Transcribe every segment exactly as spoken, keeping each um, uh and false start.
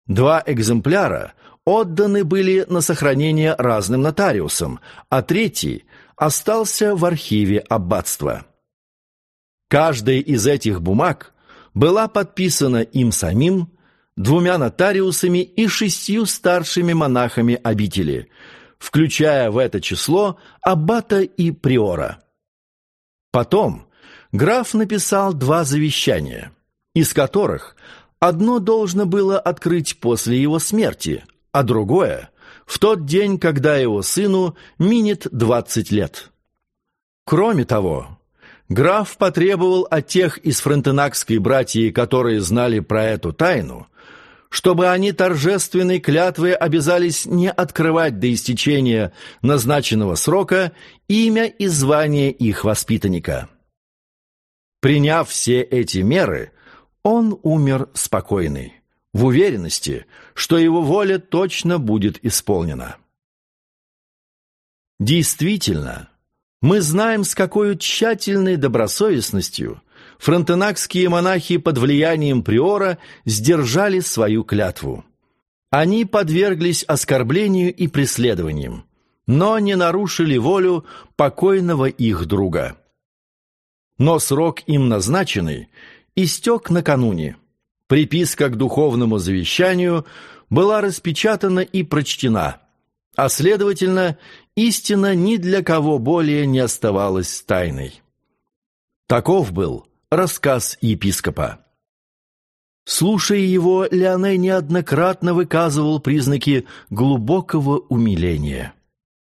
Два экземпляра отданы были на сохранение разным нотариусам, а третий остался в архиве аббатства. Каждая из этих бумаг была подписана им самим, двумя нотариусами и шестью старшими монахами обители, включая в это число аббата и приора. Потом граф написал два завещания, из которых одно должно было открыть после его смерти, а другое — в тот день, когда его сыну минет двадцать лет. Кроме того, граф потребовал от тех из фронтенакской братьи, которые знали про эту тайну, чтобы они торжественной клятвой обязались не открывать до истечения назначенного срока имя и звание их воспитанника. Приняв все эти меры, он умер спокойный, в уверенности, что его воля точно будет исполнена. Действительно, мы знаем, с какой тщательной добросовестностью фронтенакские монахи под влиянием приора сдержали свою клятву. Они подверглись оскорблению и преследованиям, но не нарушили волю покойного их друга. Но срок им назначенный истек накануне. Приписка к духовному завещанию была распечатана и прочтена, а, следовательно, истина ни для кого более не оставалась тайной. Таков был рассказ епископа. Слушая его, Леоне неоднократно выказывал признаки глубокого умиления.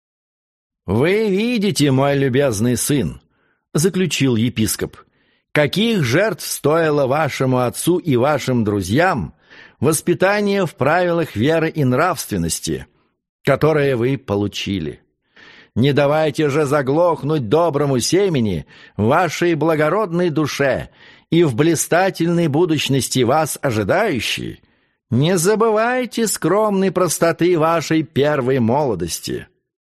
«Вы видите, мой любезный сын, — заключил епископ, — каких жертв стоило вашему отцу и вашим друзьям воспитание в правилах веры и нравственности, которое вы получили. Не давайте же заглохнуть доброму семени в вашей благородной душе и в блистательной будущности вас ожидающей. Не забывайте скромной простоты вашей первой молодости.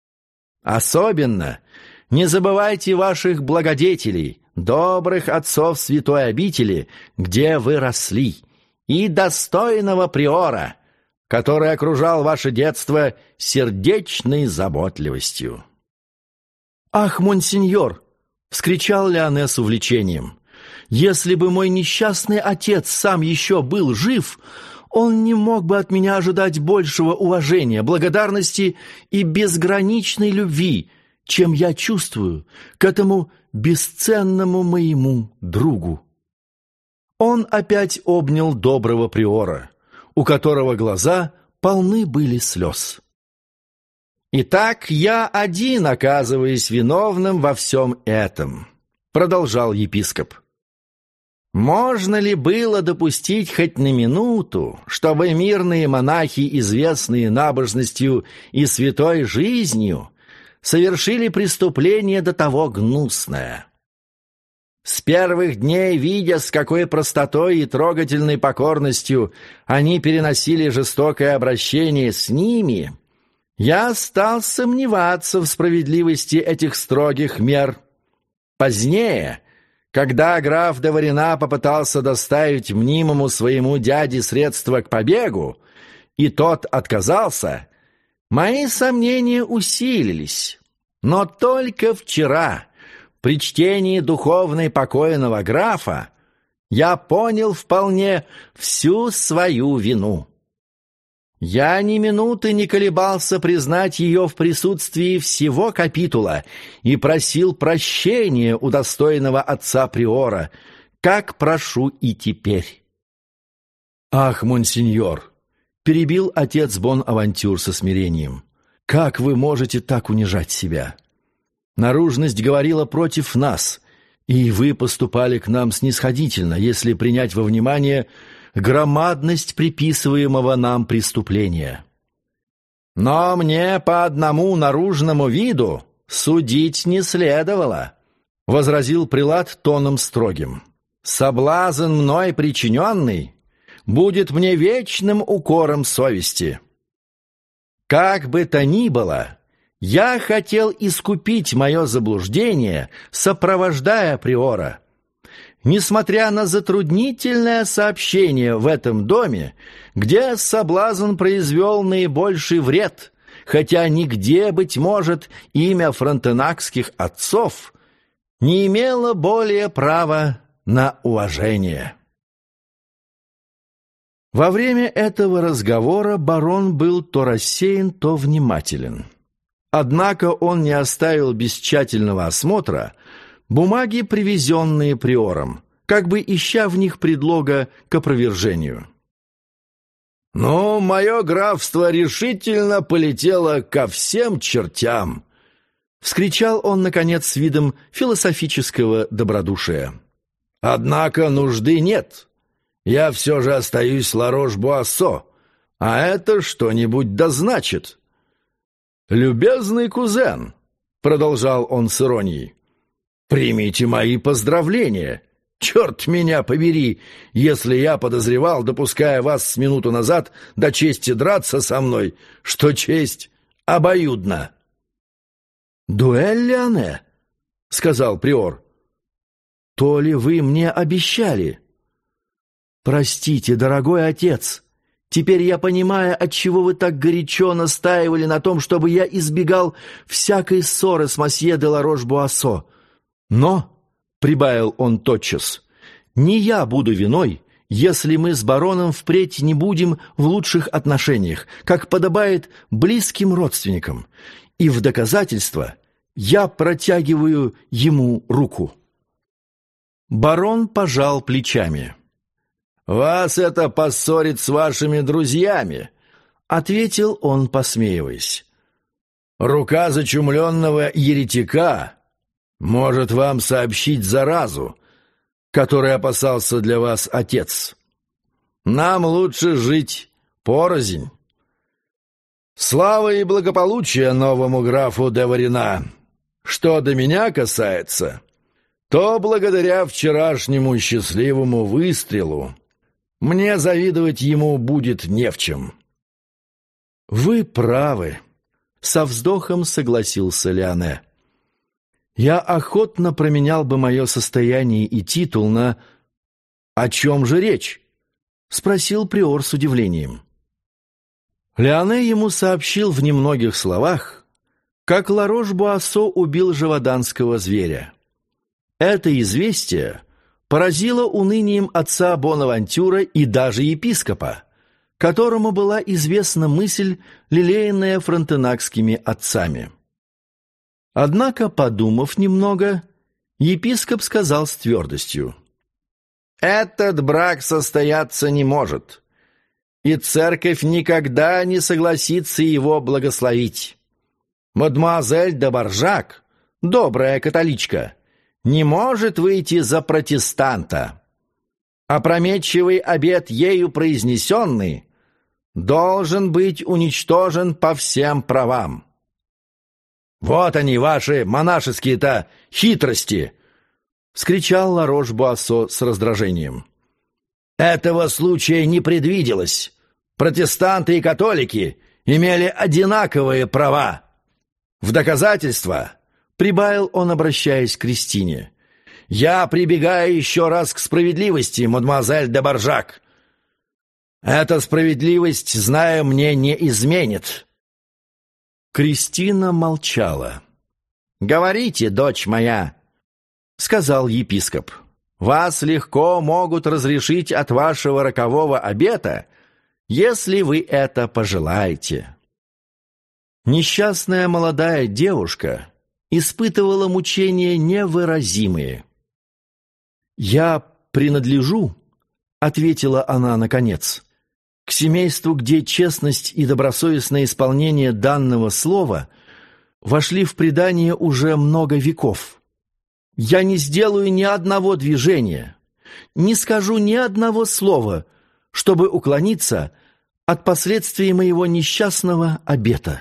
Особенно не забывайте ваших благодетелей, добрых отцов святой обители, где вы росли, и достойного приора, который окружал ваше детство сердечной заботливостью». «Ах, монсеньор!» — вскричал Леоне с увлечением. «Если бы мой несчастный отец сам еще был жив, он не мог бы от меня ожидать большего уважения, благодарности и безграничной любви, чем я чувствую к этому бесценному моему другу». Он опять обнял доброго приора, у которого глаза полны были слез. «Итак, я один оказываюсь виновным во всем этом», — продолжал епископ. «Можно ли было допустить хоть на минуту, чтобы мирные монахи, известные набожностью и святой жизнью, совершили преступление до того гнусное? С первых дней, видя, с какой простотой и трогательной покорностью они переносили жестокое обращение с ними, я стал сомневаться в справедливости этих строгих мер. Позднее, когда граф де Варина попытался доставить мнимому своему дяде средства к побегу, и тот отказался, мои сомнения усилились. Но только вчера, при чтении духовной покойного графа, я понял вполне всю свою вину. Я ни минуты не колебался признать ее в присутствии всего капитула и просил прощения у достойного отца приора, как прошу и теперь». «Ах, монсеньор!» — перебил отец Бонавантюр со смирением. «Как вы можете так унижать себя? Наружность говорила против нас, и вы поступали к нам снисходительно, если принять во внимание громадность приписываемого нам преступления. Но мне по одному наружному виду судить не следовало», — возразил прелат тоном строгим. «Соблазн мной причиненный будет мне вечным укором совести. Как бы то ни было, я хотел искупить мое заблуждение, сопровождая приора. несмотря на затруднительное сообщение в этом доме, где соблазн произвел наибольший вред, хотя нигде, быть может, имя фронтенакских отцов не имело более права на уважение. Во время этого разговора барон был то рассеян, то внимателен. Однако он не оставил без тщательного осмотра бумаги, привезенные приором, как бы ища в них предлога к опровержению. «Ну, мое графство решительно полетело ко всем чертям!» — вскричал он, наконец, с видом философического добродушия. «Однако нужды нет. Я все же остаюсь Ларош-Буассо, а это что-нибудь да значит». «Любезный кузен», — продолжал он с иронией, — «примите мои поздравления. Черт меня побери, если я подозревал, допуская вас с минуту назад до чести драться со мной, что честь обоюдна». «Дуэль, Леоне?» — сказал приор. «То ли вы мне обещали?» «Простите, дорогой отец, теперь я понимаю, отчего вы так горячо настаивали на том, чтобы я избегал всякой ссоры с мосье де Ларош-Буассо. Но, — прибавил он тотчас, — не я буду виной, если мы с бароном впредь не будем в лучших отношениях, как подобает близким родственникам, и в доказательство я протягиваю ему руку». Барон пожал плечами. «Вас это поссорит с вашими друзьями», — ответил он, посмеиваясь. «Рука зачумленного еретика может вам сообщить заразу, которой опасался для вас отец. Нам лучше жить порознь. Слава и благополучие новому графу де Варина. Что до меня касается, то благодаря вчерашнему счастливому выстрелу мне завидовать ему будет не в чем». «Вы правы», — со вздохом согласился Леоне. «Я охотно променял бы мое состояние и титул на...» «О чем же речь?» — спросил приор с удивлением. Леоне ему сообщил в немногих словах, как Ларош-Буассо убил живоданского зверя. Это известие поразило унынием отца Бонавантюра и даже епископа, которому была известна мысль, лелеянная фронтенакскими отцами. Однако, подумав немного, епископ сказал с твердостью: «Этот брак состояться не может, и церковь никогда не согласится его благословить. Мадемуазель де Баржак, добрая католичка, не может выйти за протестанта. Опрометчивый обет, ею произнесенный, должен быть уничтожен по всем правам». «Вот они, ваши монашеские-то хитрости!» — вскричал Ларош-Буассо с раздражением. «Этого случая не предвиделось. Протестанты и католики имели одинаковые права. В доказательство, — прибавил он, обращаясь к Кристине, — я прибегаю еще раз к справедливости, мадемуазель де Баржак. Эта справедливость, знаю, мне не изменит». Кристина молчала. «Говорите, дочь моя», — сказал епископ. «Вас легко могут разрешить от вашего рокового обета, если вы это пожелаете». Несчастная молодая девушка испытывала мучения невыразимые. «Я принадлежу, — ответила она наконец, — к семейству, где честность и добросовестное исполнение данного слова вошли в предание уже много веков. Я не сделаю ни одного движения, не скажу ни одного слова, чтобы уклониться от последствий моего несчастного обета».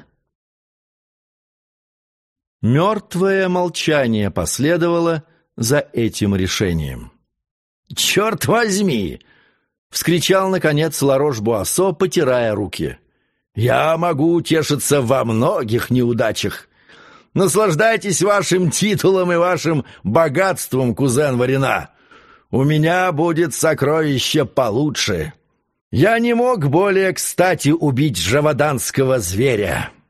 Мертвое молчание последовало за этим решением. «Черт возьми!» — вскричал, наконец, Ларош-Буассо, потирая руки. «Я могу утешиться во многих неудачах. Наслаждайтесь вашим титулом и вашим богатством, кузен Варина. у меня будет сокровище получше. Я не мог более кстати убить жаваданского зверя».